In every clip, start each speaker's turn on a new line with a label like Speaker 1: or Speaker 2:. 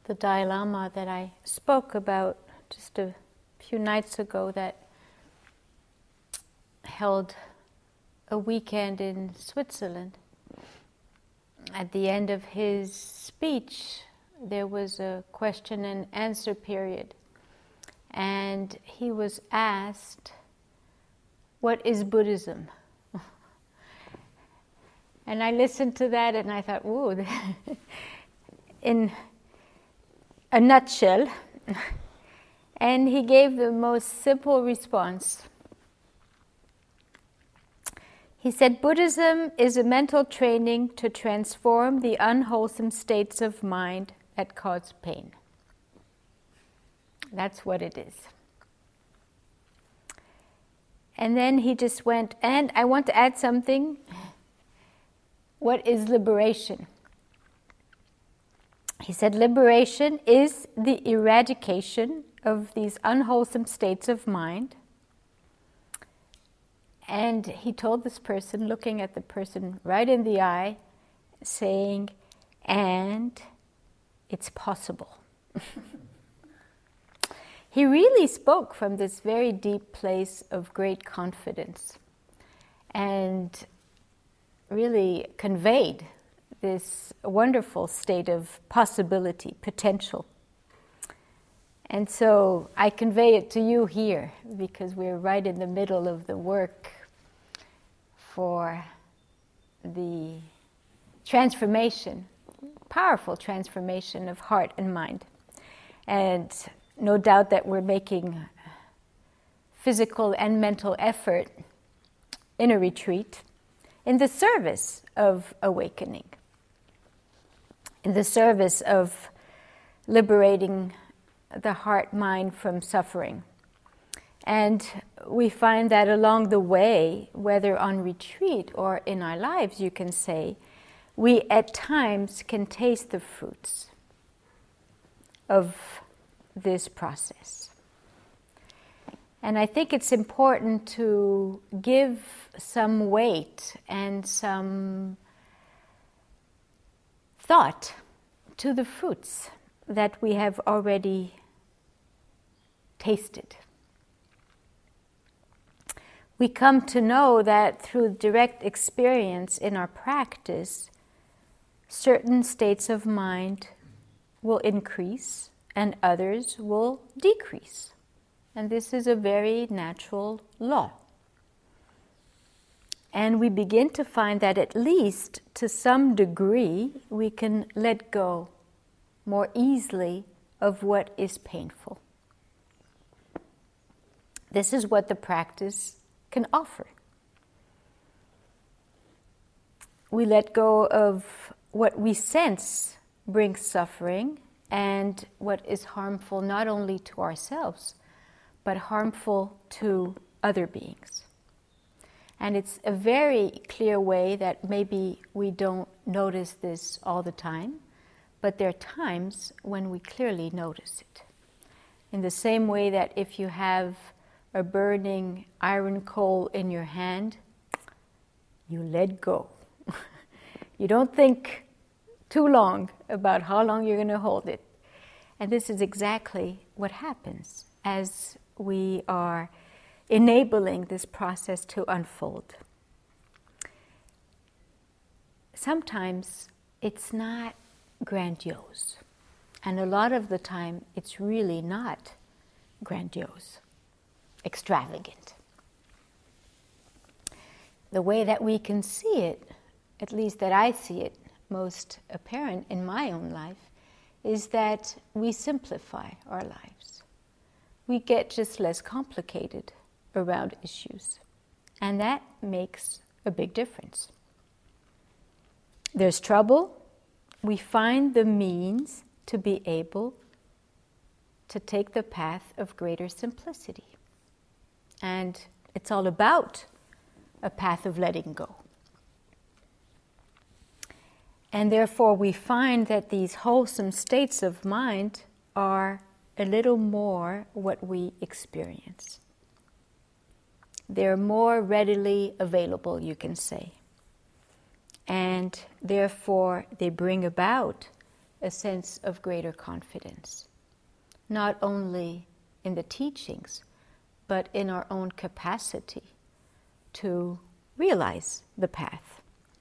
Speaker 1: the Dalai Lama that I spoke about just a few nights ago, that held a weekend in Switzerland. At the end of his speech, there was a question and answer period, and he was asked, "What is Buddhism?" And I listened to that and I thought, "Ooh," in a nutshell. And he gave the most simple response. He said, "Buddhism is a mental training to transform the unwholesome states of mind that cause pain." That's what it is. And then he just went, "And I want to add something. What is liberation?" He said, "Liberation is the eradication of these unwholesome states of mind." And he told this person, looking at the person right in the eye, saying, "And it's possible." He really spoke from this very deep place of great confidence and really conveyed this wonderful state of possibility, potential. And so I convey it to you here because we're right in the middle of the work for the transformation, powerful transformation of heart and mind. And no doubt that we're making physical and mental effort in a retreat in the service of awakening, in the service of liberating the heart-mind from suffering. And we find that along the way, whether on retreat or in our lives, you can say, we at times can taste the fruits of this process. And I think it's important to give some weight and some thought to the fruits that we have already tasted. We come to know that through direct experience in our practice, certain states of mind will increase and others will decrease. And this is a very natural law. And we begin to find that at least to some degree we can let go more easily of what is painful. This is what the practice can offer. We let go of what we sense brings suffering and what is harmful not only to ourselves, but harmful to other beings. And it's a very clear way that maybe we don't notice this all the time, but there are times when we clearly notice it. In the same way that if you have a burning iron coal in your hand, you let go. You don't think too long about how long you're going to hold it. And this is exactly what happens as we are enabling this process to unfold. Sometimes it's not grandiose, and a lot of the time it's really not grandiose, extravagant. The way that we can see it, at least that I see it most apparent in my own life, is that we simplify our lives. We get just less complicated around issues, and that makes a big difference. There's trouble, we find the means to be able to take the path of greater simplicity. And it's all about a path of letting go. And therefore we find that these wholesome states of mind are a little more what we experience. They're more readily available, you can say. And therefore they bring about a sense of greater confidence, not only in the teachings, but in our own capacity to realize the path.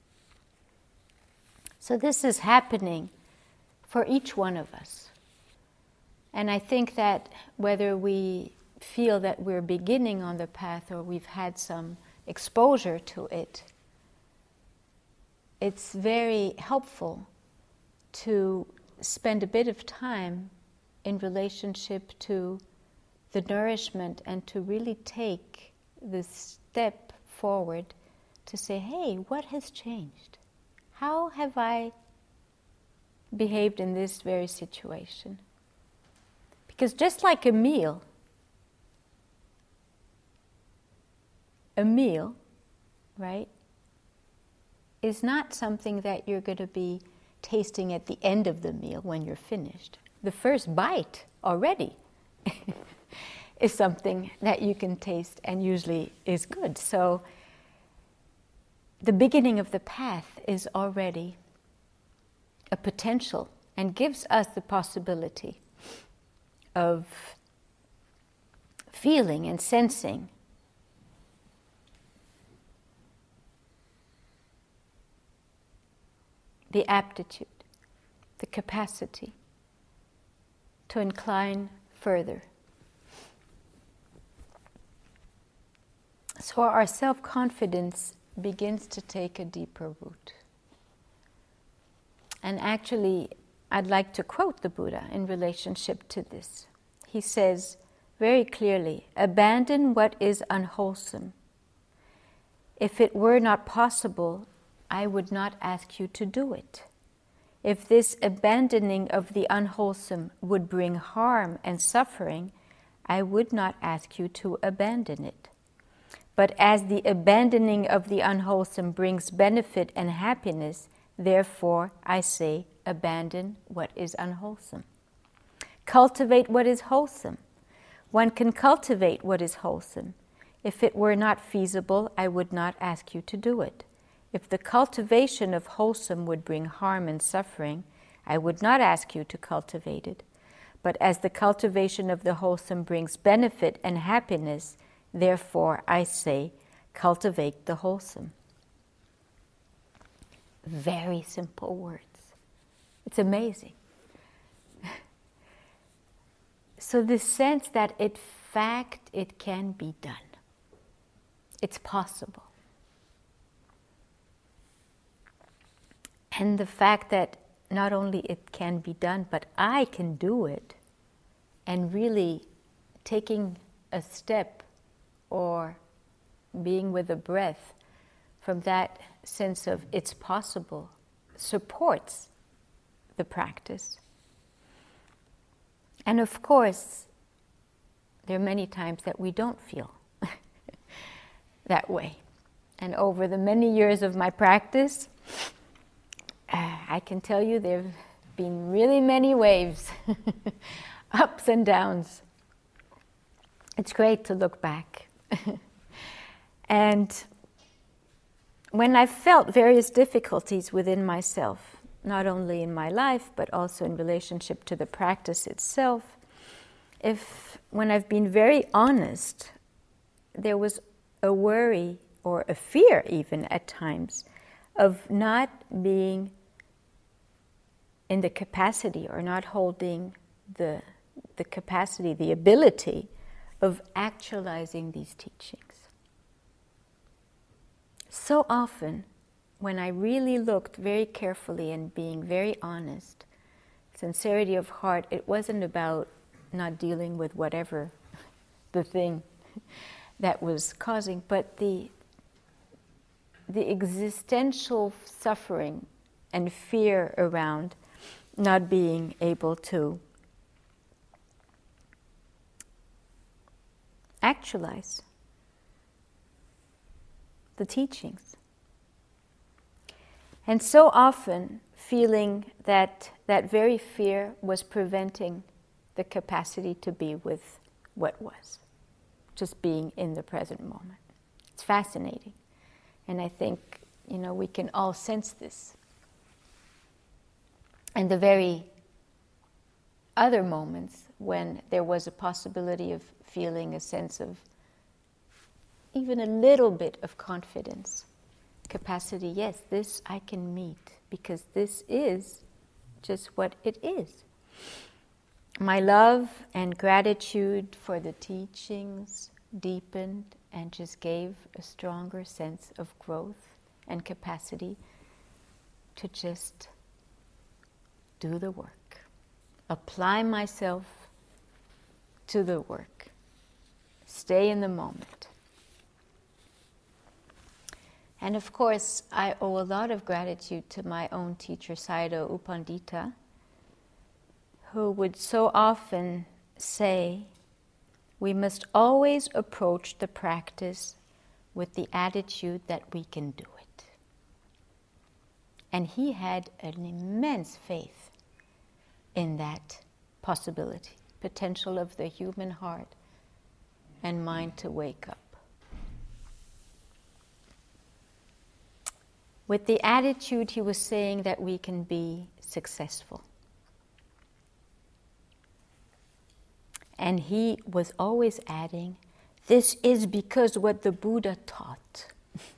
Speaker 1: So this is happening for each one of us. And I think that whether we feel that we're beginning on the path or we've had some exposure to it, it's very helpful to spend a bit of time in relationship to the nourishment and to really take this step forward to say, hey, what has changed? How have I behaved in this very situation? Because just like a meal, right, is not something that you're going to be tasting at the end of the meal when you're finished. The first bite already is something that you can taste and usually is good. So the beginning of the path is already a potential and gives us the possibility of feeling and sensing the aptitude, the capacity to incline further. So our self-confidence begins to take a deeper root. And actually, I'd like to quote the Buddha in relationship to this. He says very clearly, abandon what is unwholesome. If it were not possible, I would not ask you to do it. If this abandoning of the unwholesome would bring harm and suffering, I would not ask you to abandon it. But as the abandoning of the unwholesome brings benefit and happiness, therefore I say, abandon what is unwholesome. Cultivate what is wholesome. One can cultivate what is wholesome. If it were not feasible, I would not ask you to do it. If the cultivation of wholesome would bring harm and suffering, I would not ask you to cultivate it. But as the cultivation of the wholesome brings benefit and happiness, therefore I say, cultivate the wholesome. Very simple words. It's amazing. So this sense that in fact it can be done. It's possible. And the fact that not only it can be done, but I can do it, and really taking a step or being with a breath from that sense of it's possible supports the practice. And of course, there are many times that we don't feel that way. And over the many years of my practice, I can tell you there have been really many waves, ups and downs. It's great to look back. And when I've felt various difficulties within myself, not only in my life, but also in relationship to the practice itself, when I've been very honest, there was a worry or a fear even at times of not being in the capacity or not holding the capacity, the ability of actualizing these teachings. So often, when I really looked very carefully and being very honest, sincerity of heart, it wasn't about not dealing with whatever the thing that was causing, but the existential suffering and fear around not being able to actualize the teachings. And so often feeling that that very fear was preventing the capacity to be with what was, just being in the present moment. It's fascinating. And I think, we can all sense this. And the very other moments when there was a possibility of feeling a sense of even a little bit of confidence, capacity, yes, this I can meet because this is just what it is. My love and gratitude for the teachings deepened and just gave a stronger sense of growth and capacity to just do the work, apply myself to the work, stay in the moment. And of course, I owe a lot of gratitude to my own teacher, Sayadaw U Pandita, who would so often say, we must always approach the practice with the attitude that we can do it. And he had an immense faith in that possibility, potential of the human heart and mind to wake up. With the attitude, he was saying that we can be successful. And he was always adding, this is because what the Buddha taught.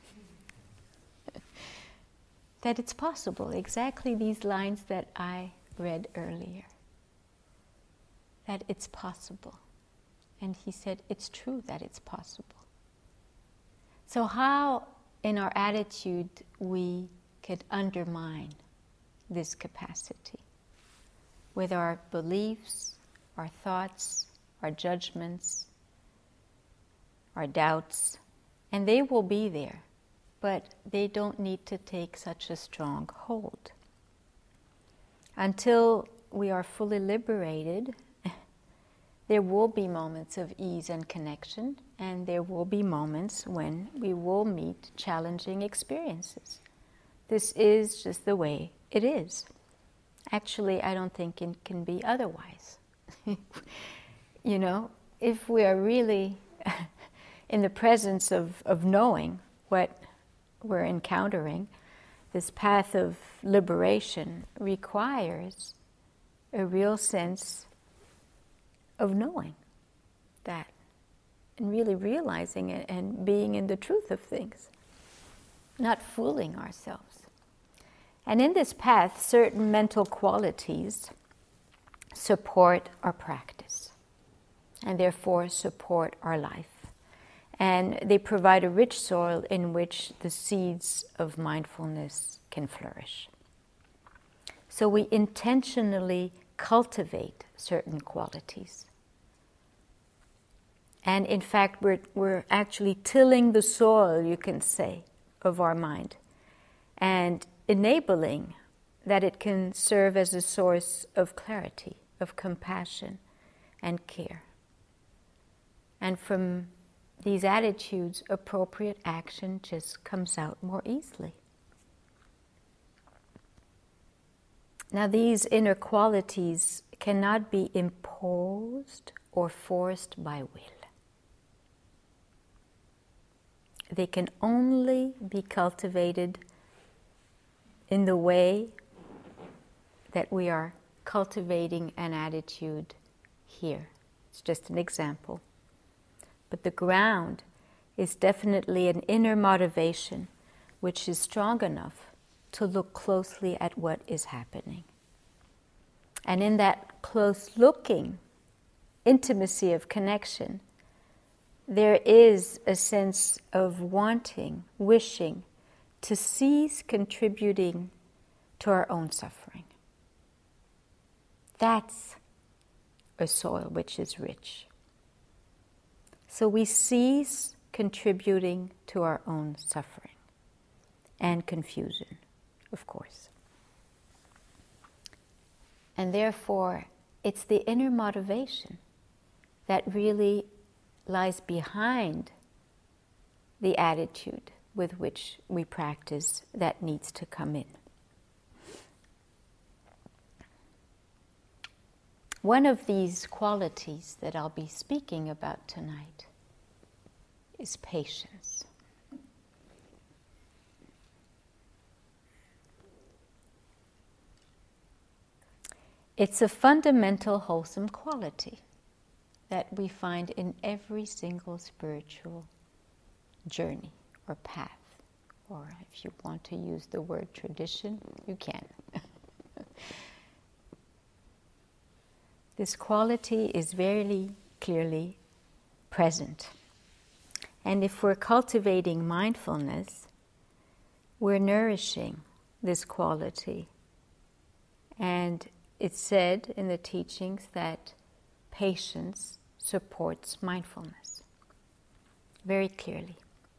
Speaker 1: That it's possible, exactly these lines that I read earlier. That it's possible. And he said, it's true that it's possible. So how in our attitude we could undermine this capacity with our beliefs, our thoughts, our judgments, our doubts, and they will be there, but they don't need to take such a strong hold. Until we are fully liberated, there will be moments of ease and connection, and there will be moments when we will meet challenging experiences. This is just the way it is. Actually, I don't think it can be otherwise. You know, if we are really in the presence of knowing what we're encountering, this path of liberation requires a real sense of knowing that and really realizing it and being in the truth of things, not fooling ourselves. And in this path, certain mental qualities support our practice and therefore support our life. And they provide a rich soil in which the seeds of mindfulness can flourish. So we intentionally cultivate certain qualities. And in fact, we're actually tilling the soil, you can say, of our mind and enabling that it can serve as a source of clarity, of compassion and care. And from these attitudes, appropriate action just comes out more easily. Now, these inner qualities cannot be imposed or forced by will. They can only be cultivated in the way that we are cultivating an attitude here. It's just an example. But the ground is definitely an inner motivation which is strong enough to look closely at what is happening. And in that close looking, intimacy of connection, there is a sense of wanting, wishing to cease contributing to our own suffering. That's a soil which is rich. So we cease contributing to our own suffering and confusion, of course. And therefore, it's the inner motivation that really lies behind the attitude with which we practice that needs to come in. One of these qualities that I'll be speaking about tonight is patience. It's a fundamental wholesome quality that we find in every single spiritual journey or path. Or if you want to use the word tradition, you can. This quality is very clearly present. And if we're cultivating mindfulness, we're nourishing this quality. And it's said in the teachings that patience supports mindfulness very clearly.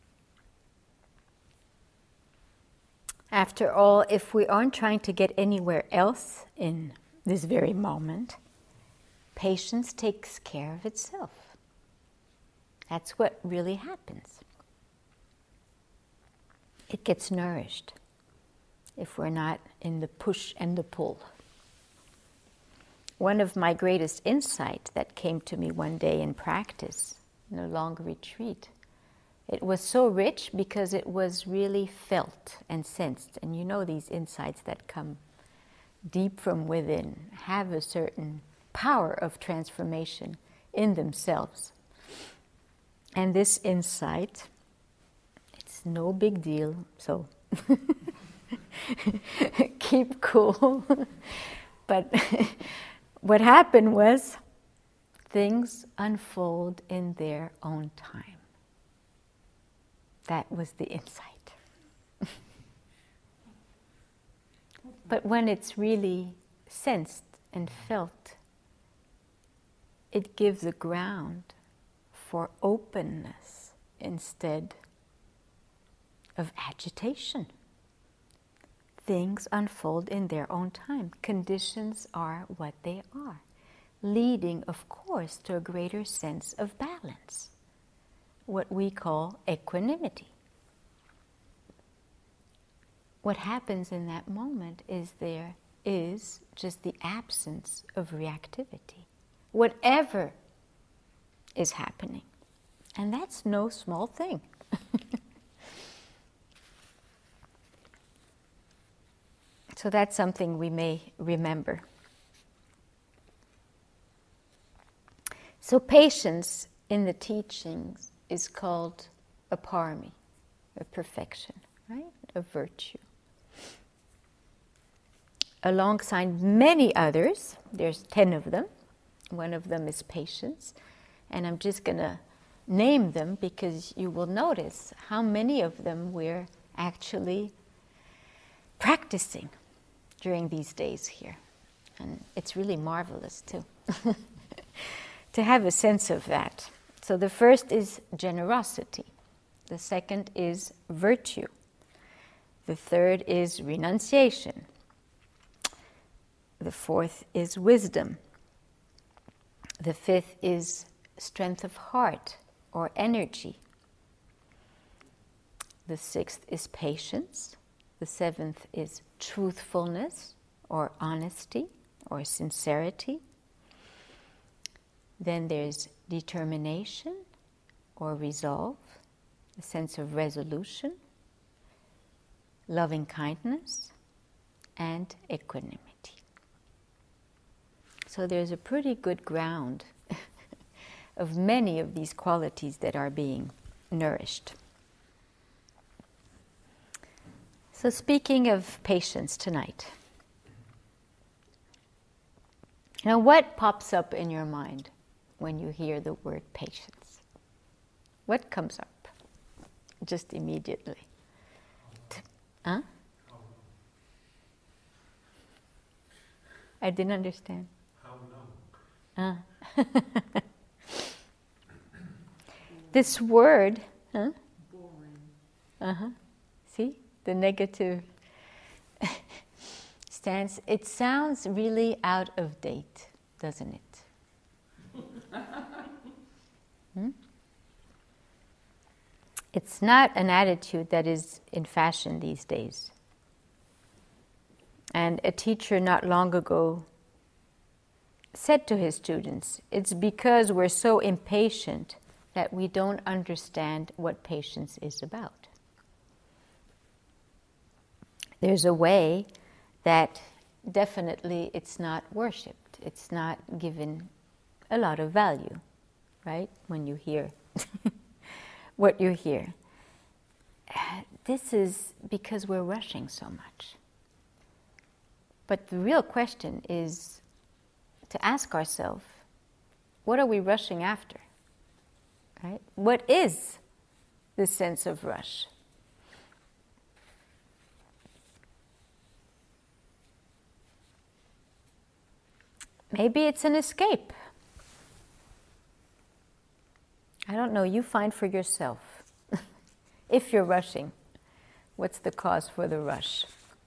Speaker 1: After all, if we aren't trying to get anywhere else in this very moment, patience takes care of itself. That's what really happens. It gets nourished if we're not in the push and the pull. One of my greatest insights that came to me one day in practice, in a long retreat, it was so rich because it was really felt and sensed. And you know, these insights that come deep from within have a certain power of transformation in themselves. And this insight, it's no big deal, so keep cool. But what happened was things unfold in their own time. That was the insight. But when it's really sensed and felt, it gives a ground for openness instead of agitation. Things unfold in their own time. Conditions are what they are, leading, of course, to a greater sense of balance, what we call equanimity. What happens in that moment is there is just the absence of reactivity, whatever is happening. And that's no small thing. So that's something we may remember. So patience in the teachings is called a parami, a perfection, right? A virtue. Alongside many others, there's 10 of them. One of them is patience. And I'm just going to name them because you will notice how many of them we're actually practicing during these days here. And it's really marvelous too, to have a sense of that. So the first is generosity. The second is virtue. The third is renunciation. The fourth is wisdom. The fifth is strength of heart or energy. The sixth is patience. The seventh is truthfulness or honesty or sincerity. Then there's determination or resolve, a sense of resolution, loving kindness, and equanimity. So there's a pretty good ground of many of these qualities that are being nourished. So speaking of patience tonight, what pops up in your mind when you hear the word patience? What comes up just immediately? Huh? I didn't understand. How long? This word, huh? Boring. See? The negative stance. It sounds really out of date, doesn't it? It's not an attitude that is in fashion these days. And a teacher not long ago said to his students, it's because we're so impatient that we don't understand what patience is about. There's a way that definitely it's not worshipped. It's not given a lot of value, right? When you hear what you hear. This is because we're rushing so much. But the real question is to ask ourselves, what are we rushing after? Right? What is the sense of rush? Maybe it's an escape. I don't know, you find for yourself. If you're rushing, what's the cause for the rush?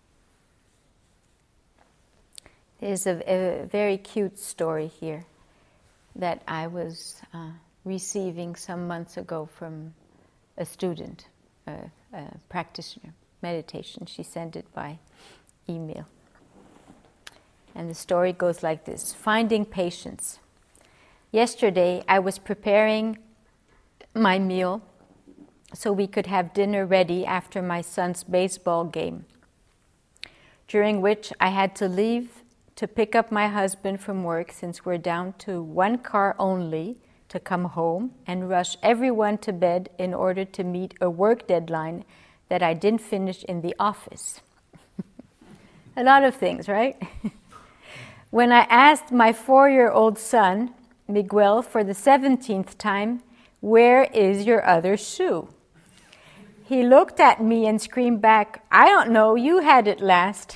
Speaker 1: There's a very cute story here that I was receiving some months ago from a student, a practitioner, meditation. She sent it by email. And the story goes like this: finding patience. Yesterday, I was preparing my meal so we could have dinner ready after my son's baseball game, during which I had to leave to pick up my husband from work since we're down to one car only to come home, and rush everyone to bed in order to meet a work deadline that I didn't finish in the office. A lot of things, right? When I asked my 4-year-old son, Miguel, for the 17th time, "Where is your other shoe?" he looked at me and screamed back, "I don't know, you had it last."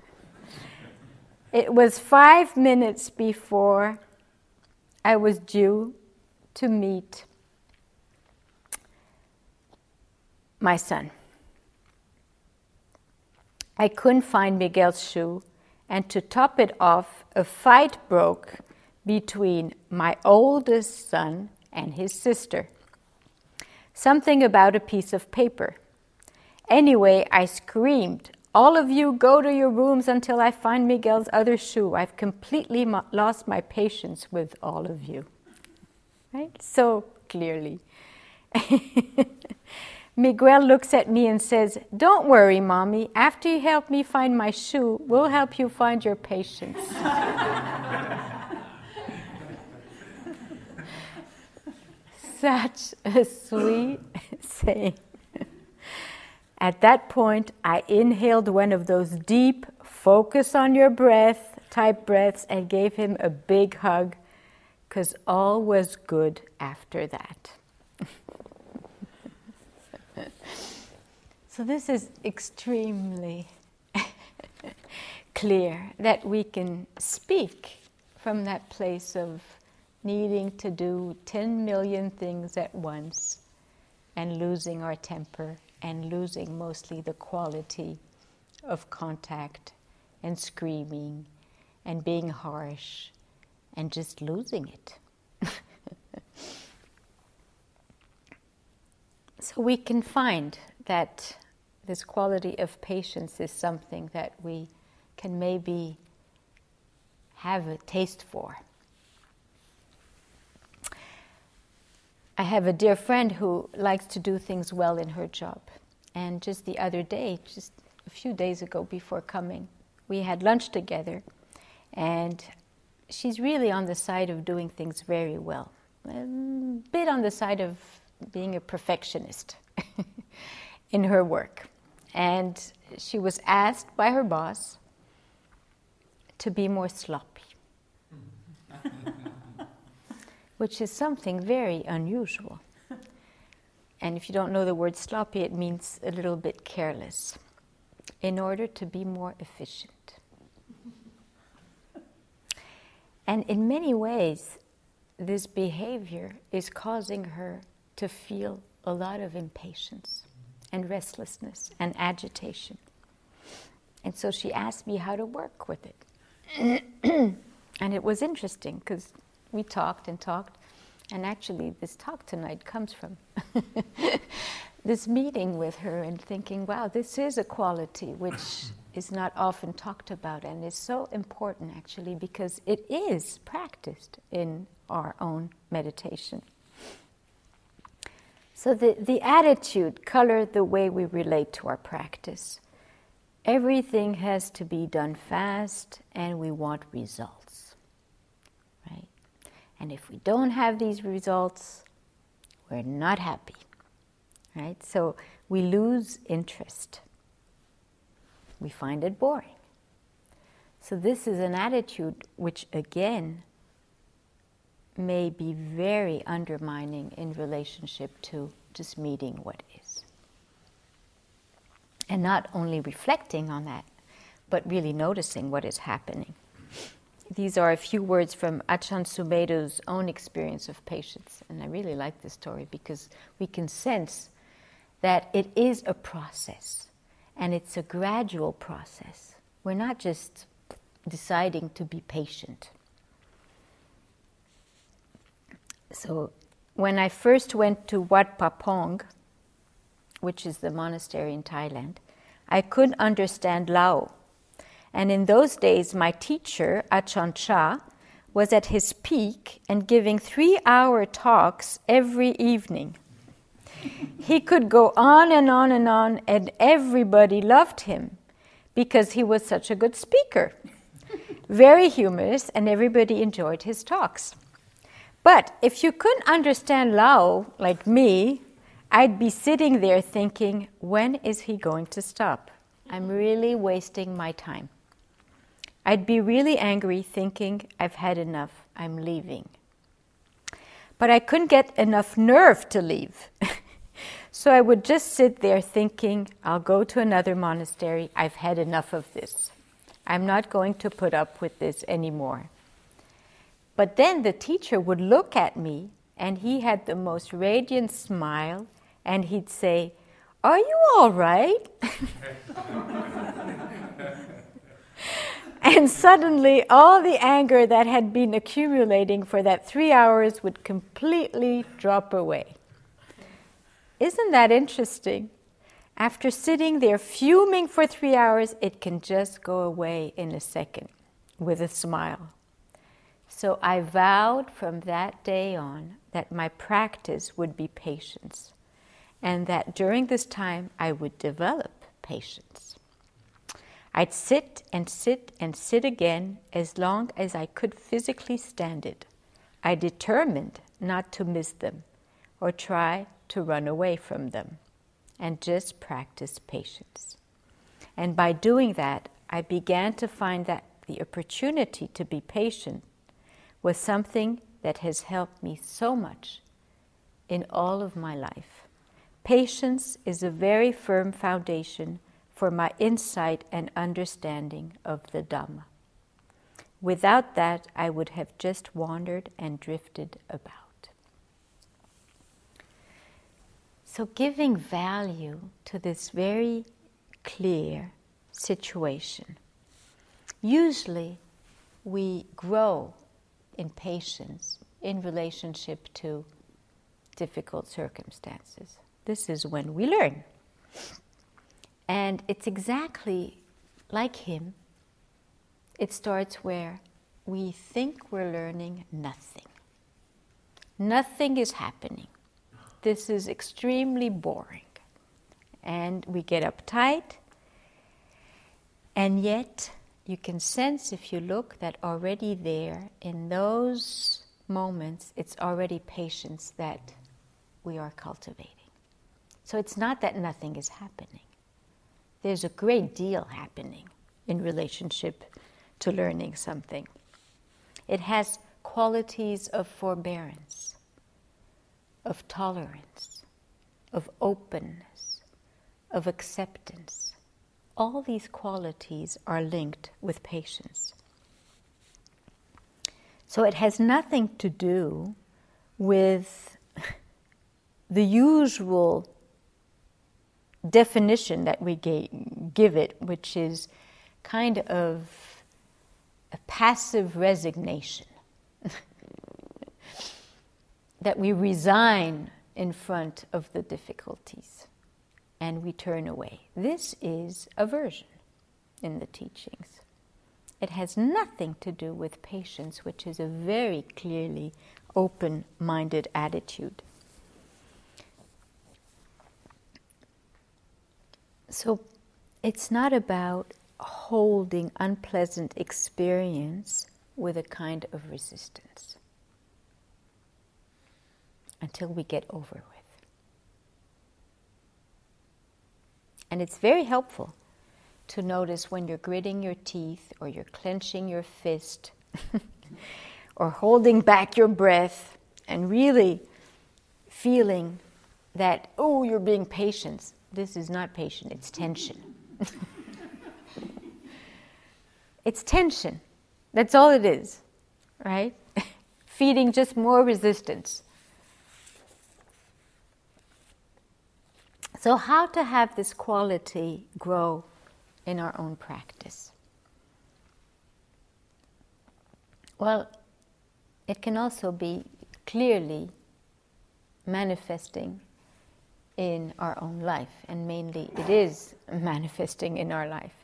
Speaker 1: It was 5 minutes before I was due to meet my son. I couldn't find Miguel's shoe, and to top it off, a fight broke between my oldest son and his sister. Something about a piece of paper. Anyway, I screamed, "All of you go to your rooms until I find Miguel's other shoe. I've completely lost my patience with all of you." Right? So clearly. Miguel looks at me and says, "Don't worry, Mommy. After you help me find my shoe, we'll help you find your patience." Such a sweet saying. At that point, I inhaled one of those deep, focus on your breath type breaths and gave him a big hug, because all was good after that. So this is extremely clear that we can speak from that place of needing to do 10 million things at once and losing our temper and losing mostly the quality of contact and screaming and being harsh and just losing it. So we can find that this quality of patience is something that we can maybe have a taste for. I have a dear friend who likes to do things well in her job. And just the other day, just a few days ago before coming, we had lunch together. And she's really on the side of doing things very well. A bit on the side of being a perfectionist in her work. And she was asked by her boss to be more sloppy, which is something very unusual. And if you don't know the word sloppy, it means a little bit careless, in order to be more efficient. And in many ways, this behavior is causing her to feel a lot of impatience and restlessness and agitation. And so she asked me how to work with it. And it was interesting because we talked and talked, and actually this talk tonight comes from this meeting with her and thinking, wow, this is a quality which is not often talked about, and is so important actually because it is practiced in our own meditation. So the attitude colored the way we relate to our practice. everything has to be done fast and we want results, right? And if we don't have these results, we're not happy, right? So we lose interest. We find it boring. So this is an attitude which, again, may be very undermining in relationship to just meeting what is. And not only reflecting on that, but really noticing what is happening. These are a few words from Ajahn Sumedho's own experience of patience. And I really like this story because we can sense that it is a process. And it's a gradual process. We're not just deciding to be patient. So when I first went to Wat Papong, which is the monastery in Thailand, I couldn't understand Lao. And in those days, my teacher, Ajahn Chah, was at his peak and giving 3-hour talks every evening. He could go on and on and on, and everybody loved him because he was such a good speaker. Very humorous, and everybody enjoyed his talks. But if you couldn't understand Lao, like me, I'd be sitting there thinking, when is he going to stop? I'm really wasting my time. I'd be really angry thinking, I've had enough, I'm leaving. But I couldn't get enough nerve to leave. So I would just sit there thinking, I'll go to another monastery, I've had enough of this. I'm not going to put up with this anymore. But then the teacher would look at me, and he had the most radiant smile, and he'd say, "Are you all right?" And suddenly all the anger that had been accumulating for that 3 hours would completely drop away. Isn't that interesting? After sitting there fuming for 3 hours, it can just go away in a second with a smile. So I vowed from that day on that my practice would be patience, and that during this time I would develop patience. I'd sit and sit and sit again as long as I could physically stand it. I determined not to miss them or try to run away from them, and just practice patience. And by doing that, I began to find that the opportunity to be patient was something that has helped me so much in all of my life. Patience is a very firm foundation for my insight and understanding of the Dhamma. Without that, I would have just wandered and drifted about. So giving value to this very clear situation. Usually we grow in patience in relationship to difficult circumstances. This is when we learn. And it's exactly like him. It starts where we think we're learning nothing. Nothing is happening. This is extremely boring. And we get uptight. And yet, you can sense if you look that already there, in those moments, it's already patience that we are cultivating. So it's not that nothing is happening. There's a great deal happening in relationship to learning something. It has qualities of forbearance, of tolerance, of openness, of acceptance. All these qualities are linked with patience. So it has nothing to do with the usual definition that we give it, which is kind of a passive resignation. That we resign in front of the difficulties and we turn away. This is aversion in the teachings. It has nothing to do with patience, which is a very clearly open-minded attitude. So it's not about holding unpleasant experience with a kind of resistance until we get over with. And it's very helpful to notice when you're gritting your teeth or you're clenching your fist or holding back your breath and really feeling that, oh, you're being patient. This is not patient, it's tension. It's tension. That's all it is, right? Feeding just more resistance. So how to have this quality grow in our own practice? Well, it can also be clearly manifesting in our own life, and mainly it is manifesting in our life.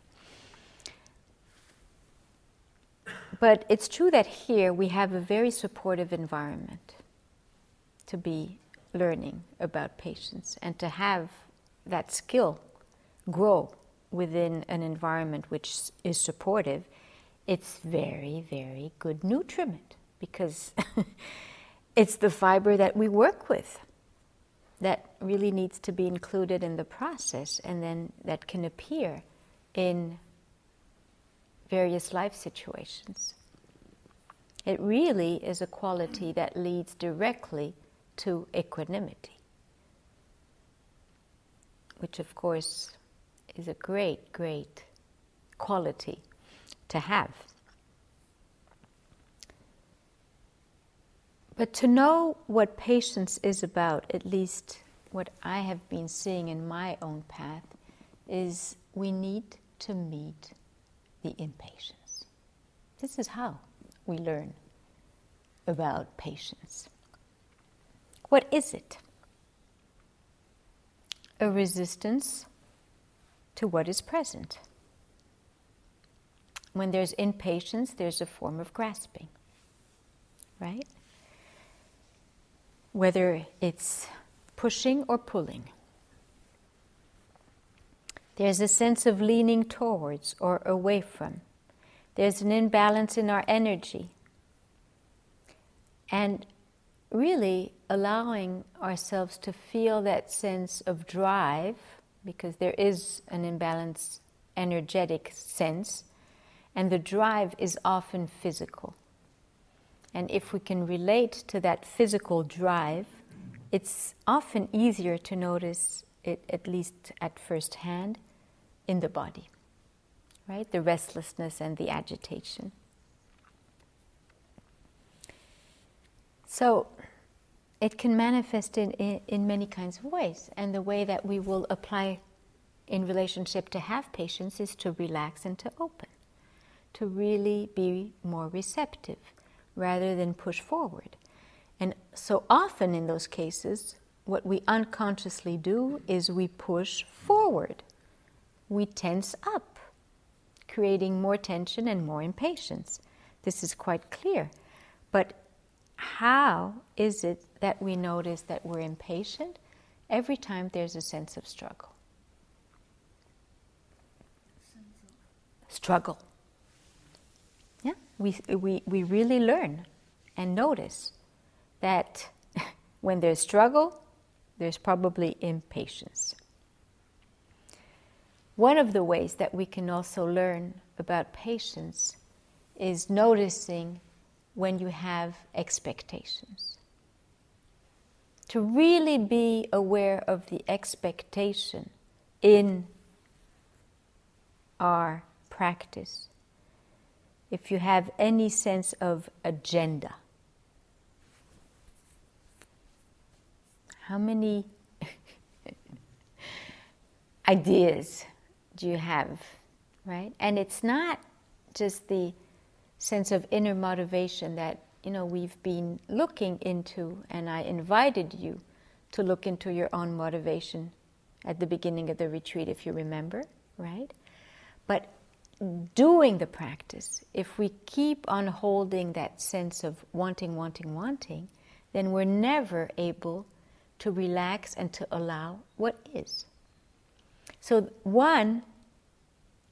Speaker 1: But it's true that here we have a very supportive environment to be learning about patience and to have that skill grow within an environment which is supportive. It's very, very good nutriment because it's the fiber that we work with that really needs to be included in the process, and then that can appear in various life situations. It really is a quality that leads directly to equanimity, which of course is a great, great quality to have. But to know what patience is about, at least what I have been seeing in my own path, is we need to meet the impatience. This is how we learn about patience. What is it? A resistance to what is present. When there's impatience, there's a form of grasping, right? Whether it's pushing or pulling. There's a sense of leaning towards or away from. There's an imbalance in our energy. And really allowing ourselves to feel that sense of drive, because there is an imbalanced energetic sense, and the drive is often physical. And if we can relate to that physical drive, it's often easier to notice it, at least at first hand, in the body, right? The restlessness and the agitation. So it can manifest in many kinds of ways. And the way that we will apply in relationship to have patience is to relax and to open, to really be more receptive rather than push forward. And so often in those cases, what we unconsciously do is we push forward. We tense up, creating more tension and more impatience. This is quite clear. But how is it that we notice that we're impatient? Every time there's a sense of struggle. Struggle. Yeah, we really learn and notice that when there's struggle, there's probably impatience. One of the ways that we can also learn about patience is noticing when you have expectations. To really be aware of the expectation in our practice. If you have any sense of agenda. How many ideas do you have, right? And it's not just the sense of inner motivation that, we've been looking into, and I invited you to look into your own motivation at the beginning of the retreat, if you remember, right? But doing the practice, if we keep on holding that sense of wanting, then we're never able to relax and to allow what is. So one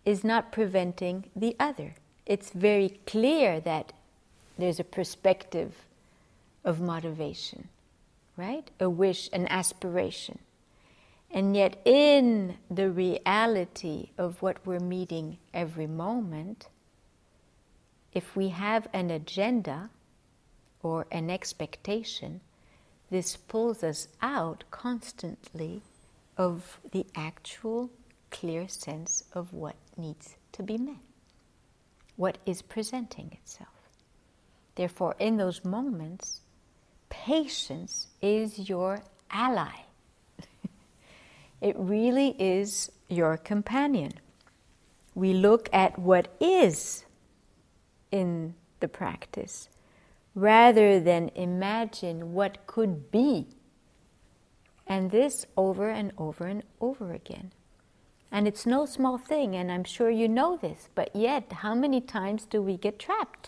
Speaker 1: is not preventing the other. It's very clear that there's a perspective of motivation, right? A wish, an aspiration. And yet in the reality of what we're meeting every moment, if we have an agenda or an expectation, this pulls us out constantly of the actual clear sense of what needs to be met, what is presenting itself. Therefore, in those moments, patience is your ally. It really is your companion. We look at what is in the practice rather than imagine what could be. And this over and over and over again. And it's no small thing, and I'm sure you know this, but yet, how many times do we get trapped?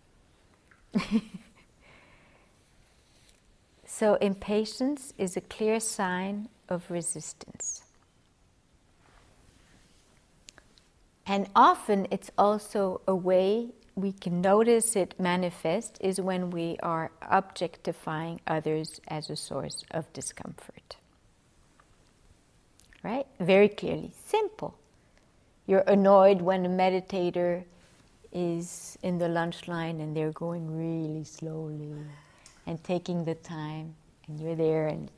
Speaker 1: So impatience is a clear sign of resistance. And often it's also a way we can notice it manifest is when we are objectifying others as a source of discomfort. Right? Very clearly. Simple. You're annoyed when a meditator is in the lunch line and they're going really slowly and taking the time, and you're there and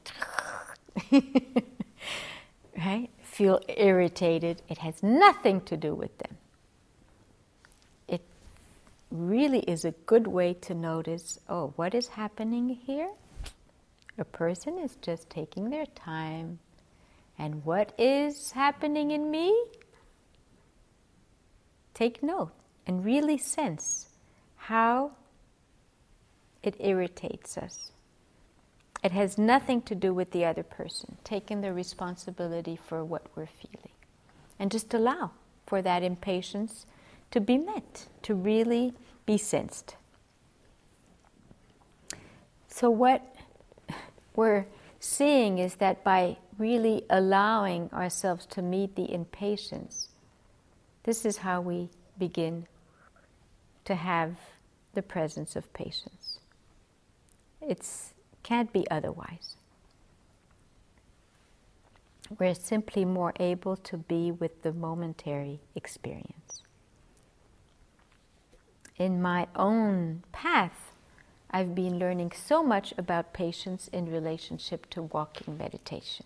Speaker 1: right? Feel irritated. It has nothing to do with them. It really is a good way to notice, oh, what is happening here? A person is just taking their time. And what is happening in me? Take note and really sense how it irritates us. It has nothing to do with the other person, taking the responsibility for what we're feeling. And just allow for that impatience to be met, to really be sensed. So what we're seeing is that by really allowing ourselves to meet the impatience, this is how we begin to have the presence of patience. It can't be otherwise. We're simply more able to be with the momentary experience. In my own path, I've been learning so much about patience in relationship to walking meditation.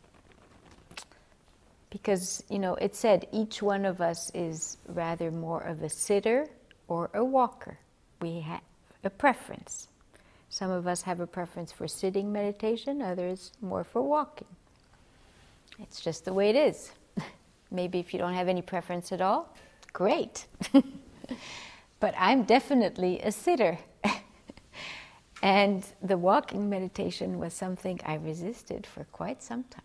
Speaker 1: Because, it said each one of us is rather more of a sitter or a walker. We have a preference. Some of us have a preference for sitting meditation, others more for walking. It's just the way it is. Maybe if you don't have any preference at all, great. But I'm definitely a sitter. And the walking meditation was something I resisted for quite some time.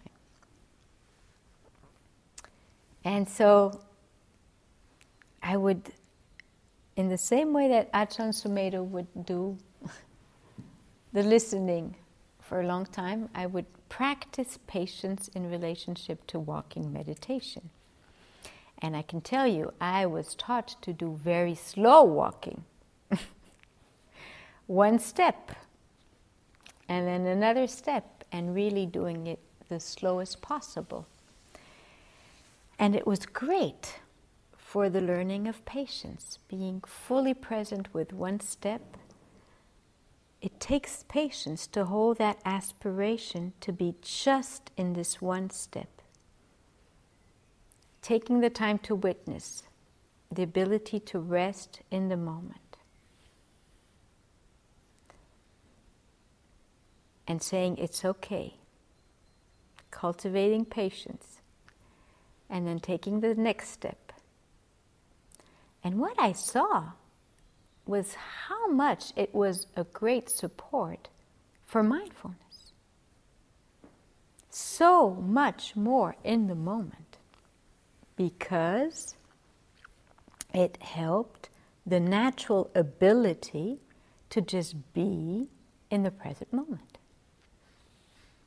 Speaker 1: And so I would, in the same way that Ajahn Sumedho would do the listening for a long time, I would practice patience in relationship to walking meditation. And I can tell you, I was taught to do very slow walking. One step, and then another step, and really doing it the slowest possible. And it was great for the learning of patience, being fully present with one step. It takes patience to hold that aspiration to be just in this one step. Taking the time to witness, the ability to rest in the moment. And saying it's okay. Cultivating patience. And then taking the next step. And what I saw was how much it was a great support for mindfulness. So much more in the moment. Because it helped the natural ability to just be in the present moment.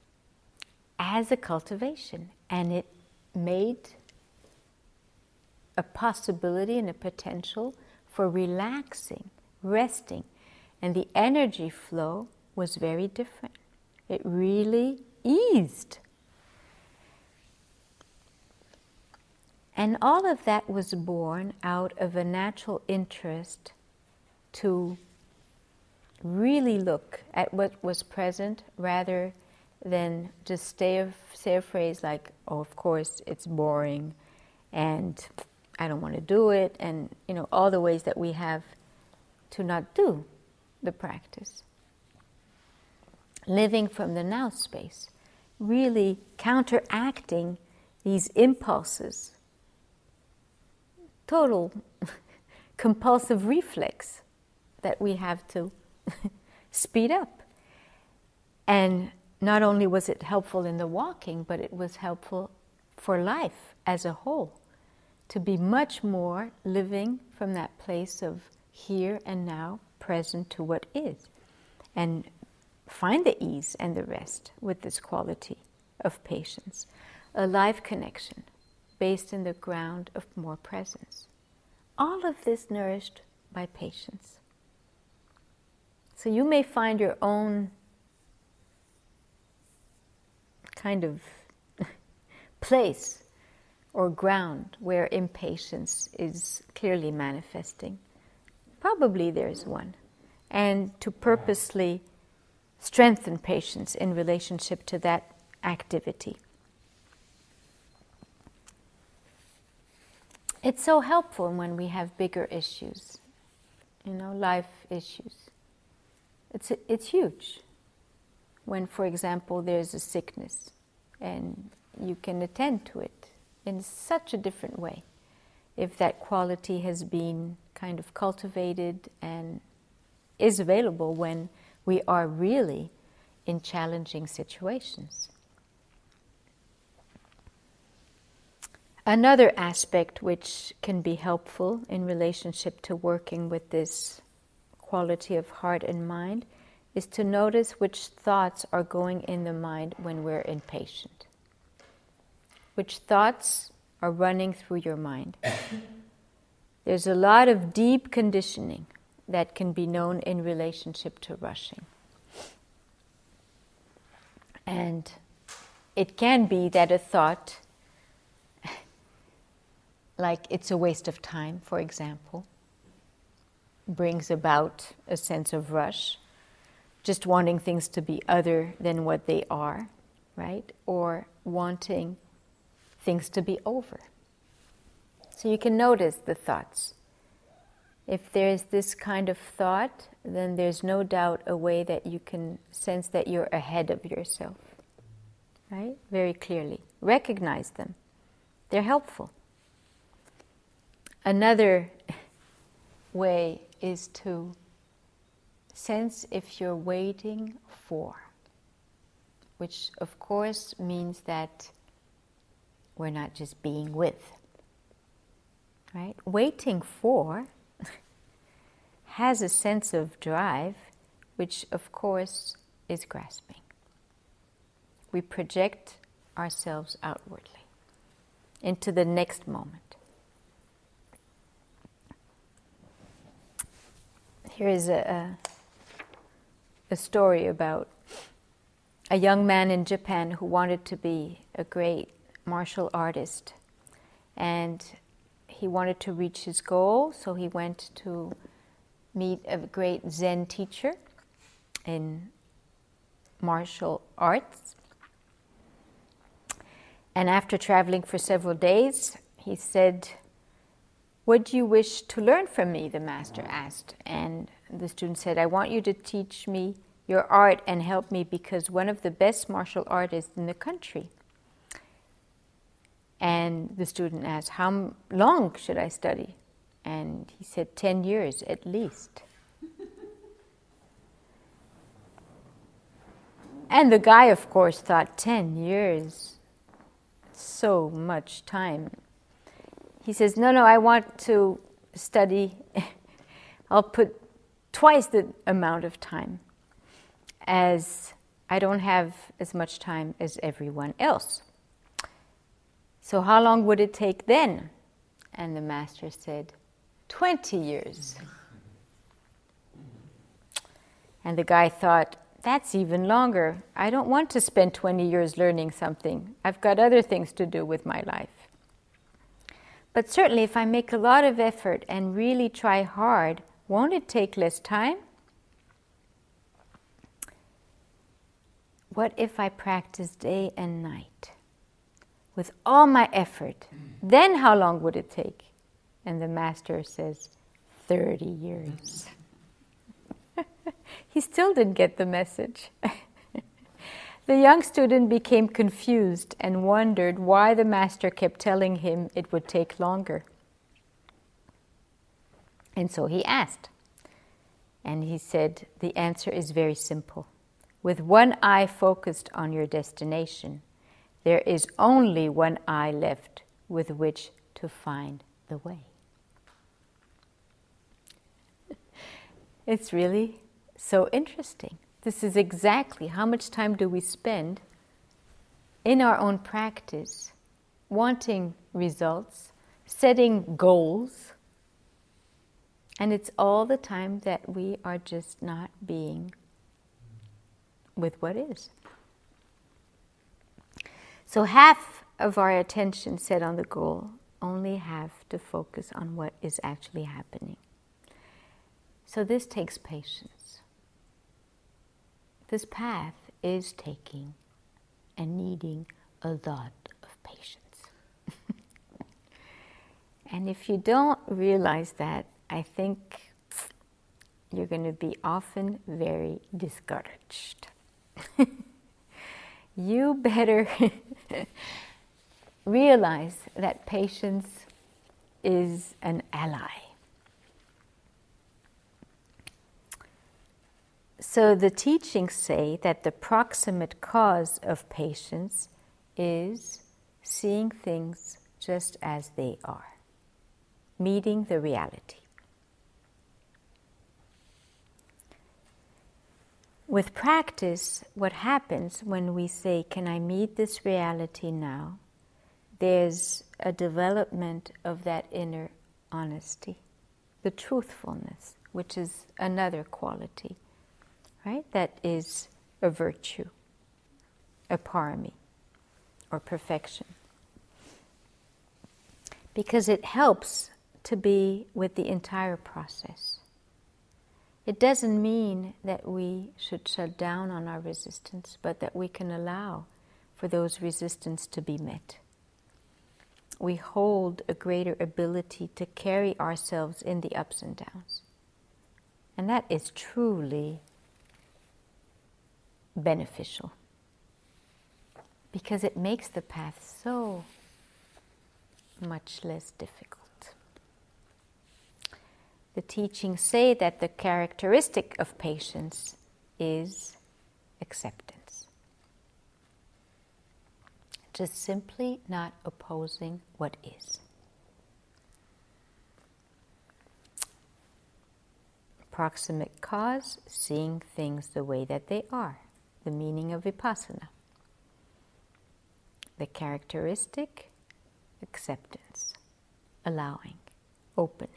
Speaker 1: As a cultivation. And it made a possibility and a potential for relaxing, resting. And the energy flow was very different. It really eased. And all of that was born out of a natural interest to really look at what was present rather than just say a phrase like, oh, of course, it's boring and I don't want to do it, and all the ways that we have to not do the practice. Living from the now space, really counteracting these impulses, total compulsive reflex that we have to speed up. And not only was it helpful in the walking, but it was helpful for life as a whole, to be much more living from that place of here and now, present to what is, and find the ease and the rest with this quality of patience, a life connection based in the ground of more presence. All of this nourished by patience. So you may find your own kind of place or ground where impatience is clearly manifesting. Probably there's one. And to purposely strengthen patience in relationship to that activity. It's so helpful when we have bigger issues, life issues. It's huge. When, for example, there's a sickness and you can attend to it in such a different way if that quality has been kind of cultivated and is available when we are really in challenging situations. Another aspect which can be helpful in relationship to working with this quality of heart and mind is to notice which thoughts are going in the mind when we're impatient. Which thoughts are running through your mind. There's a lot of deep conditioning that can be known in relationship to rushing. And it can be that a thought, like it's a waste of time, for example, brings about a sense of rush, just wanting things to be other than what they are, right? Or wanting things to be over. So you can notice the thoughts. If there's this kind of thought, then there's no doubt a way that you can sense that you're ahead of yourself, right? Very clearly. Recognize them. They're helpful. Another way is to sense if you're waiting for, which of course means that we're not just being with, right? Waiting for has a sense of drive, which of course is grasping. We project ourselves outwardly into the next moment. Here is a story about a young man in Japan who wanted to be a great martial artist. And he wanted to reach his goal, so he went to meet a great Zen teacher in martial arts. And after traveling for several days, he said, "What do you wish to learn from me?" the master asked. And the student said, "I want you to teach me your art and help me because one of the best martial artists in the country." And the student asked, "How long should I study?" And he said, 10 years at least. And the guy, of course, thought, 10 years, so much time. He says, no, I want to study, I'll put twice the amount of time, as I don't have as much time as everyone else. So how long would it take then? And the master said, 20 years. And the guy thought, that's even longer. I don't want to spend 20 years learning something. I've got other things to do with my life. But certainly if I make a lot of effort and really try hard, won't it take less time? What if I practice day and night with all my effort? Then how long would it take? And the master says, 30 years. He still didn't get the message. The young student became confused and wondered why the master kept telling him it would take longer. And so he asked. And he said, the answer is very simple. With one eye focused on your destination, there is only one eye left with which to find the way. It's really so interesting. This is exactly how much time do we spend in our own practice, wanting results, setting goals, and it's all the time that we are just not being with what is. So half of our attention set on the goal, only half to focus on what is actually happening. So this takes patience. This path is taking and needing a lot of patience. And if you don't realize that, I think you're going to be often very discouraged. You better realize that patience is an ally. So the teachings say that the proximate cause of patience is seeing things just as they are, meeting the reality. With practice, what happens when we say, can I meet this reality now? There's a development of that inner honesty, the truthfulness, which is another quality, right? That is a virtue, a parami, or perfection. Because it helps to be with the entire process. It doesn't mean that we should shut down on our resistance, but that we can allow for those resistance to be met. We hold a greater ability to carry ourselves in the ups and downs. And that is truly beneficial, because it makes the path so much less difficult. The teachings say that the characteristic of patience is acceptance. Just simply not opposing what is. Proximate cause, seeing things the way that they are, the meaning of vipassana. The characteristic, acceptance, allowing, opening,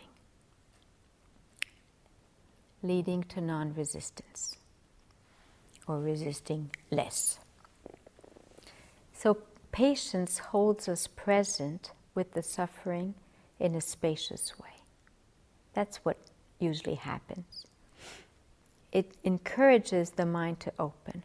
Speaker 1: leading to non-resistance, or resisting less. So patience holds us present with the suffering in a spacious way. That's what usually happens. It encourages the mind to open.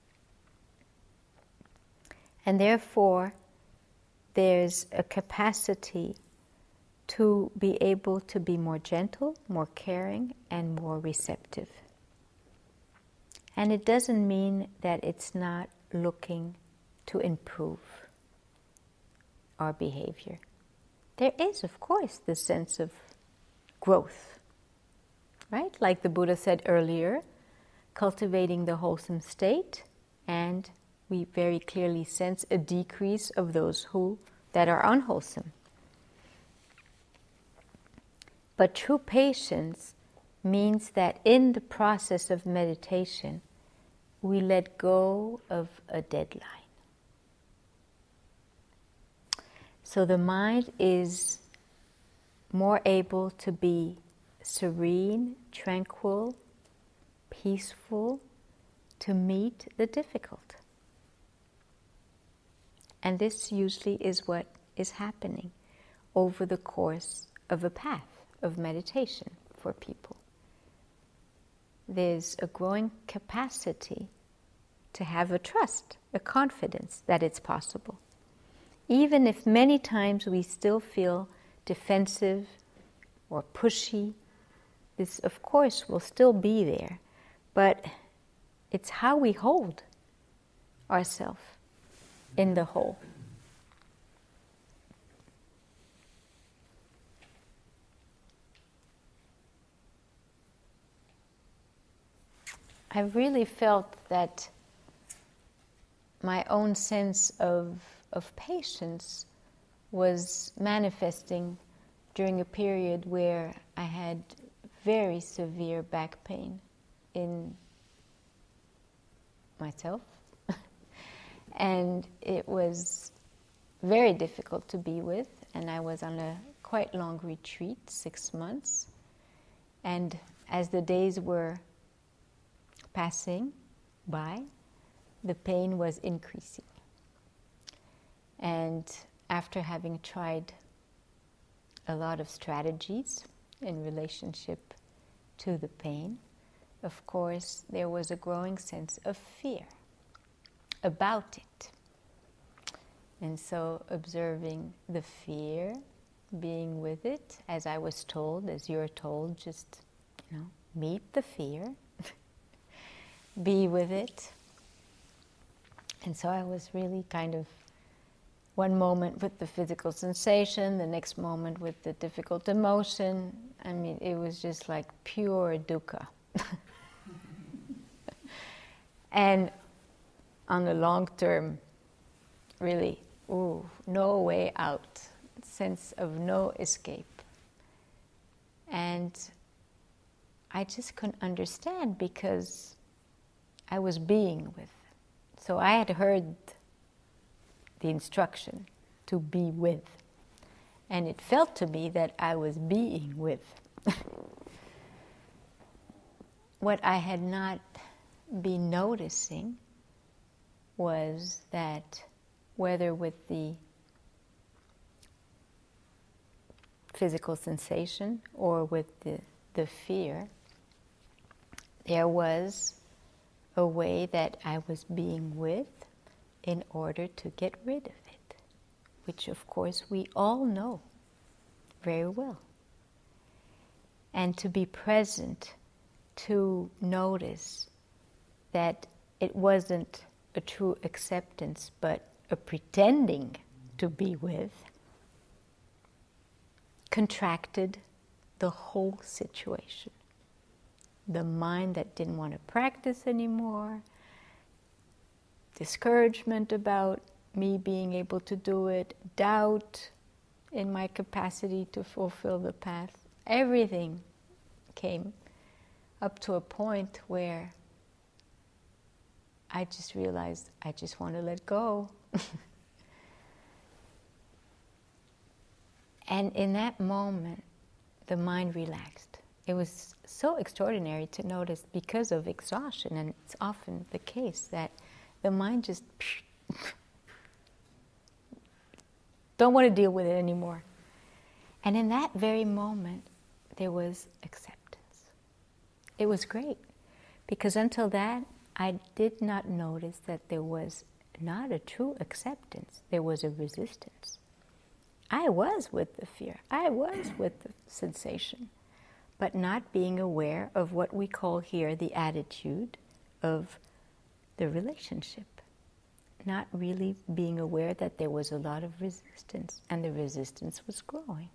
Speaker 1: And therefore, there's a capacity to be able to be more gentle, more caring, and more receptive. And it doesn't mean that it's not looking to improve our behavior. There is, of course, the sense of growth, right? Like the Buddha said earlier, cultivating the wholesome state, and we very clearly sense a decrease of those that are unwholesome. But true patience means that in the process of meditation, we let go of a deadline. So the mind is more able to be serene, tranquil, peaceful, to meet the difficult. And this usually is what is happening over the course of a path of meditation for people. There's a growing capacity to have a trust, a confidence that it's possible. Even if many times we still feel defensive or pushy, this of course will still be there, but it's how we hold ourselves in the whole. I really felt that my own sense of patience was manifesting during a period where I had very severe back pain in myself. And it was very difficult to be with, and I was on a quite long retreat, 6 months. And as the days were passing by, the pain was increasing. And after having tried a lot of strategies in relationship to the pain, of course, there was a growing sense of fear about it. And so observing the fear, being with it, as I was told, as you're told, just, meet the fear, be with it. And so I was really kind of one moment with the physical sensation, the next moment with the difficult emotion. I mean, it was just like pure dukkha. And on the long term, really, no way out, sense of no escape. And I just couldn't understand because I was being with. So I had heard the instruction to be with. And it felt to me that I was being with. What I had not been noticing was that whether with the physical sensation or with the fear, there was a way that I was being with in order to get rid of it, which of course we all know very well. And to be present, to notice that it wasn't a true acceptance, but a pretending to be with, contracted the whole situation. The mind that didn't want to practice anymore, discouragement about me being able to do it, doubt in my capacity to fulfill the path, everything came up to a point where I just realized I just want to let go. And in that moment, the mind relaxed. It was so extraordinary to notice because of exhaustion, and it's often the case that the mind just don't want to deal with it anymore. And in that very moment, there was acceptance. It was great, because until that, I did not notice that there was not a true acceptance. There was a resistance. I was with the fear. I was with the sensation, but not being aware of what we call here the attitude of the relationship. Not really being aware that there was a lot of resistance, and the resistance was growing.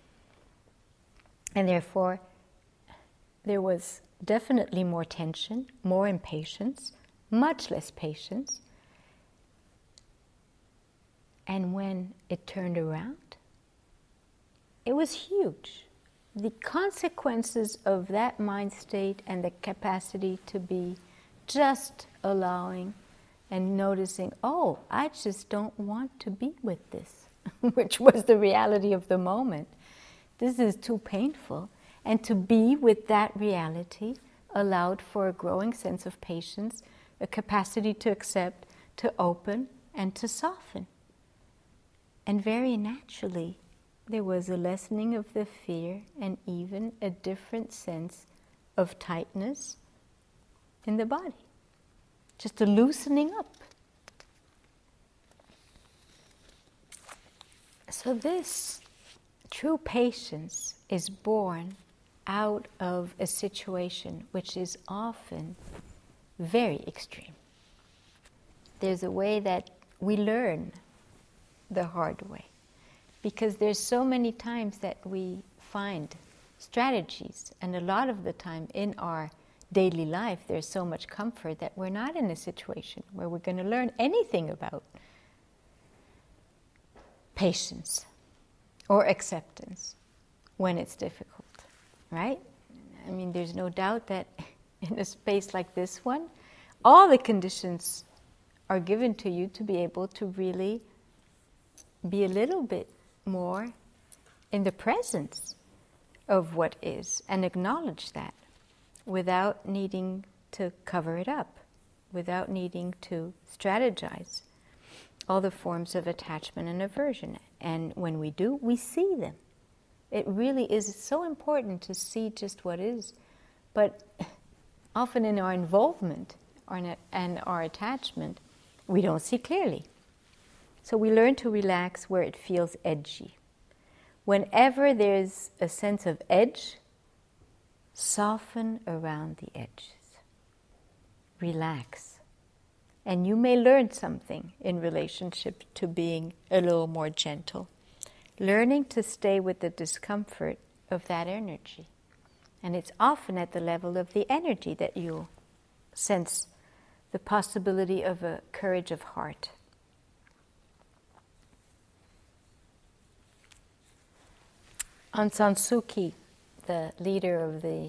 Speaker 1: And therefore, there was definitely more tension, more impatience, much less patience. And when it turned around, it was huge. The consequences of that mind state and the capacity to be just allowing and noticing, oh, I just don't want to be with this, which was the reality of the moment. This is too painful. And to be with that reality allowed for a growing sense of patience, a capacity to accept, to open, and to soften. And very naturally, there was a lessening of the fear and even a different sense of tightness in the body. Just a loosening up. So this true patience is born out of a situation which is often very extreme. There's a way that we learn the hard way, because there's so many times that we find strategies, and a lot of the time in our daily life there's so much comfort that we're not in a situation where we're going to learn anything about patience or acceptance when it's difficult, right? I mean, there's no doubt that in a space like this one, all the conditions are given to you to be able to really be a little bit more in the presence of what is and acknowledge that without needing to cover it up, without needing to strategize all the forms of attachment and aversion. And when we do, we see them. It really is so important to see just what is. But often in our involvement and our attachment, we don't see clearly. So we learn to relax where it feels edgy. Whenever there's a sense of edge, soften around the edges. Relax. And you may learn something in relationship to being a little more gentle. Learning to stay with the discomfort of that energy. And it's often at the level of the energy that you sense the possibility of a courage of heart. Aung San Suu Kyi, the leader of the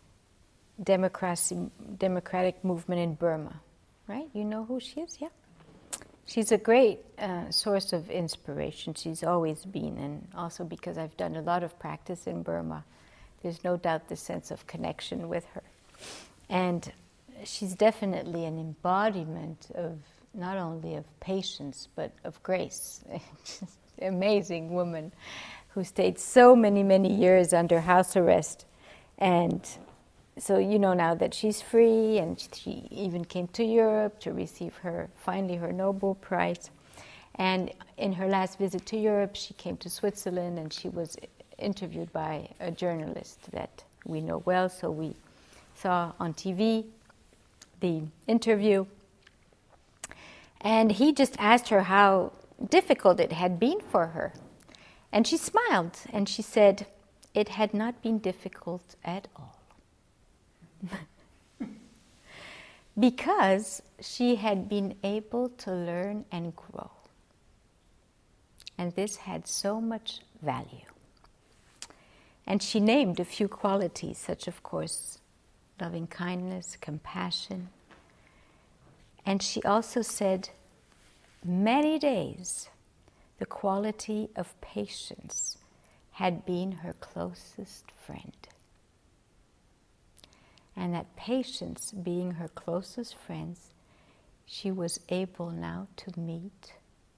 Speaker 1: democratic movement in Burma, right? You know who she is? Yeah. She's a great source of inspiration. She's always been, and also because I've done a lot of practice in Burma, there's no doubt the sense of connection with her. And she's definitely an embodiment of not only of patience, but of grace. Amazing woman who stayed so many, many years under house arrest. And so you know now that she's free, and she even came to Europe to receive finally her Nobel Prize. And in her last visit to Europe, she came to Switzerland, and she was interviewed by a journalist that we know well, so we saw on TV the interview. And he just asked her how difficult it had been for her. And she smiled, and she said, "It had not been difficult at all." Because she had been able to learn and grow. And this had so much value. And she named a few qualities, such, of course, loving kindness, compassion. And she also said, many days, the quality of patience had been her closest friend. And that patience being her closest friend, she was able now to meet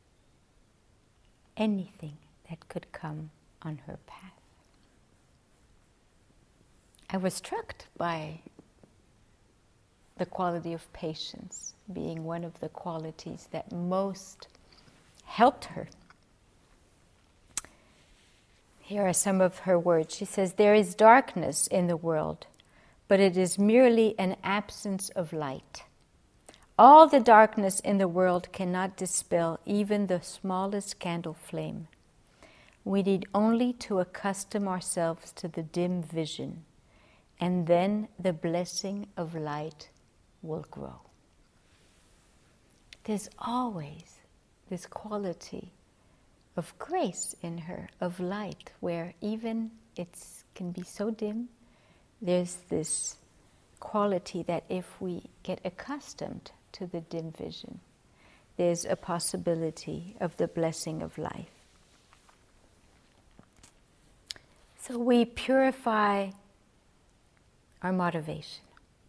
Speaker 1: anything that could come on her path. I was struck by the quality of patience being one of the qualities that most helped her. Here are some of her words. She says, "There is darkness in the world, but it is merely an absence of light. All the darkness in the world cannot dispel even the smallest candle flame. We need only to accustom ourselves to the dim vision, and then the blessing of light will grow." There's always this quality of grace in her, of light, where even it can be so dim, there's this quality that if we get accustomed to the dim vision, there's a possibility of the blessing of life. So we purify our motivation.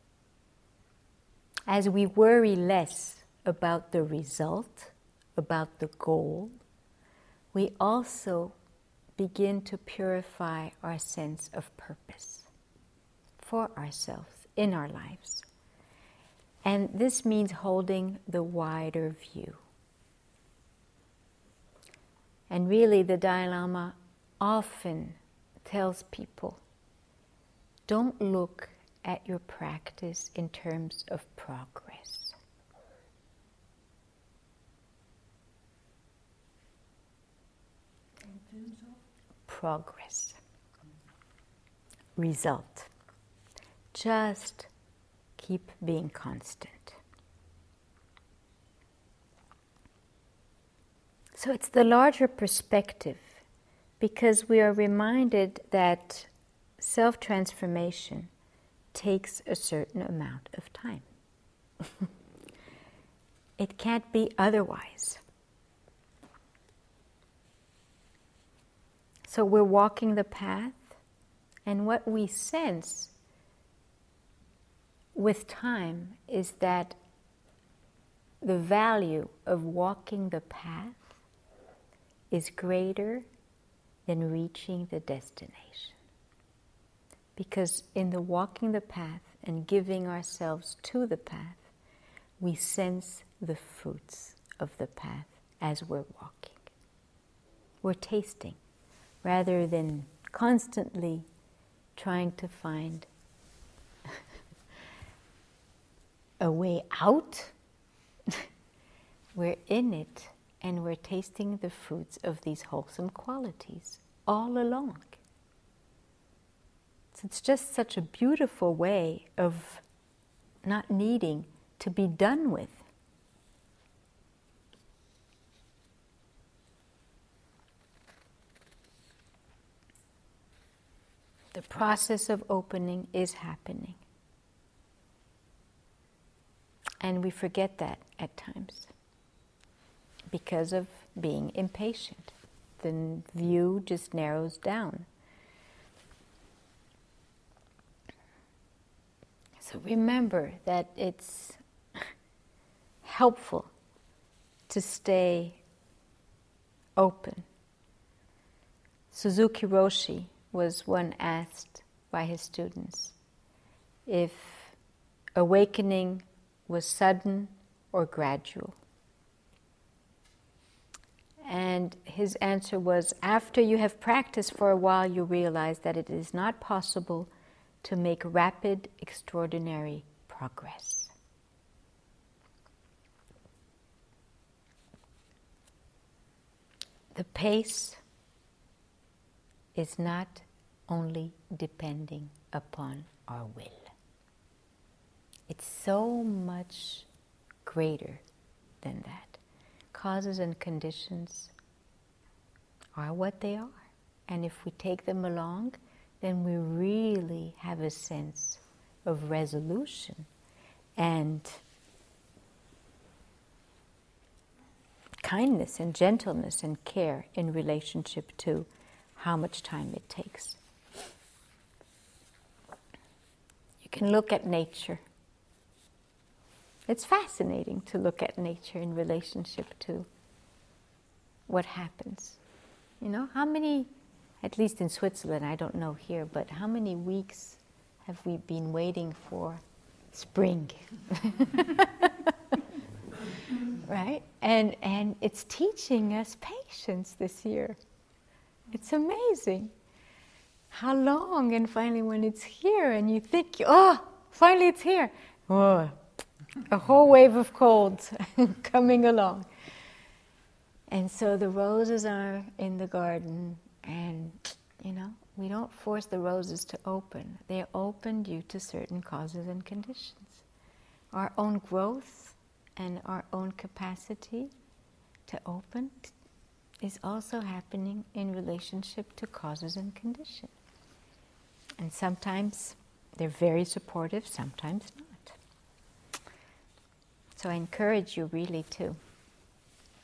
Speaker 1: As we worry less about the result, about the goal, we also begin to purify our sense of purpose for ourselves in our lives. And this means holding the wider view. And really, the Dalai Lama often tells people, don't look at your practice in terms of progress. Progress. Result. Just keep being constant. So it's the larger perspective, because we are reminded that self-transformation takes a certain amount of time. It can't be otherwise. So we're walking the path, and what we sense with time is that the value of walking the path is greater than reaching the destination. Because in the walking the path and giving ourselves to the path, we sense the fruits of the path as we're walking. We're tasting, rather than constantly trying to find a way out. We're in it, and we're tasting the fruits of these wholesome qualities all along. So it's just such a beautiful way of not needing to be done with. The process of opening is happening. And we forget that at times because of being impatient. The view just narrows down. So remember that it's helpful to stay open. Suzuki Roshi was one asked by his students if awakening was sudden or gradual. And his answer was, after you have practiced for a while, you realize that it is not possible to make rapid, extraordinary progress. The pace is not only depending upon our will. It's so much greater than that. Causes and conditions are what they are. And if we take them along, then we really have a sense of resolution and kindness and gentleness and care in relationship to how much time it takes. You can look at nature. It's fascinating to look at nature in relationship to what happens. You know, how many, at least in Switzerland, I don't know here, but how many weeks have we been waiting for spring? Right? And it's teaching us patience this year. It's amazing. How long, and finally when it's here and you think, oh, finally it's here. Oh, a whole wave of cold coming along. And so the roses are in the garden, and, you know, we don't force the roses to open. They're open due to certain causes and conditions. Our own growth and our own capacity to open is also happening in relationship to causes and conditions. And sometimes they're very supportive, sometimes not. So I encourage you really to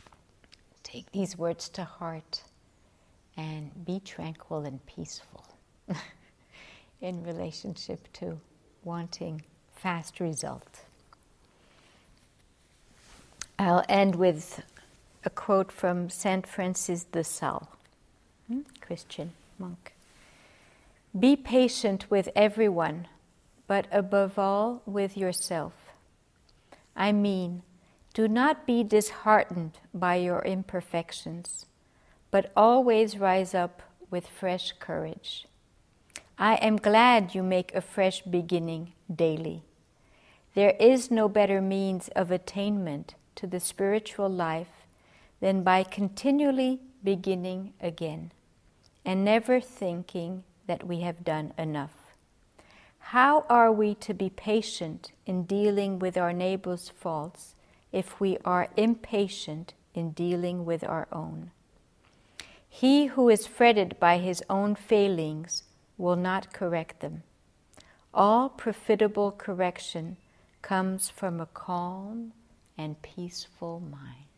Speaker 1: take these words to heart and be tranquil and peaceful in relationship to wanting fast result. I'll end with a quote from Saint Francis de Sales, Christian monk. Be patient with everyone, but above all with yourself. I mean, do not be disheartened by your imperfections, but always rise up with fresh courage. I am glad you make a fresh beginning daily. There is no better means of attainment to the spiritual life than by continually beginning again, and never thinking that we have done enough. How are we to be patient in dealing with our neighbor's faults if we are impatient in dealing with our own? He who is fretted by his own failings will not correct them. All profitable correction comes from a calm and peaceful mind.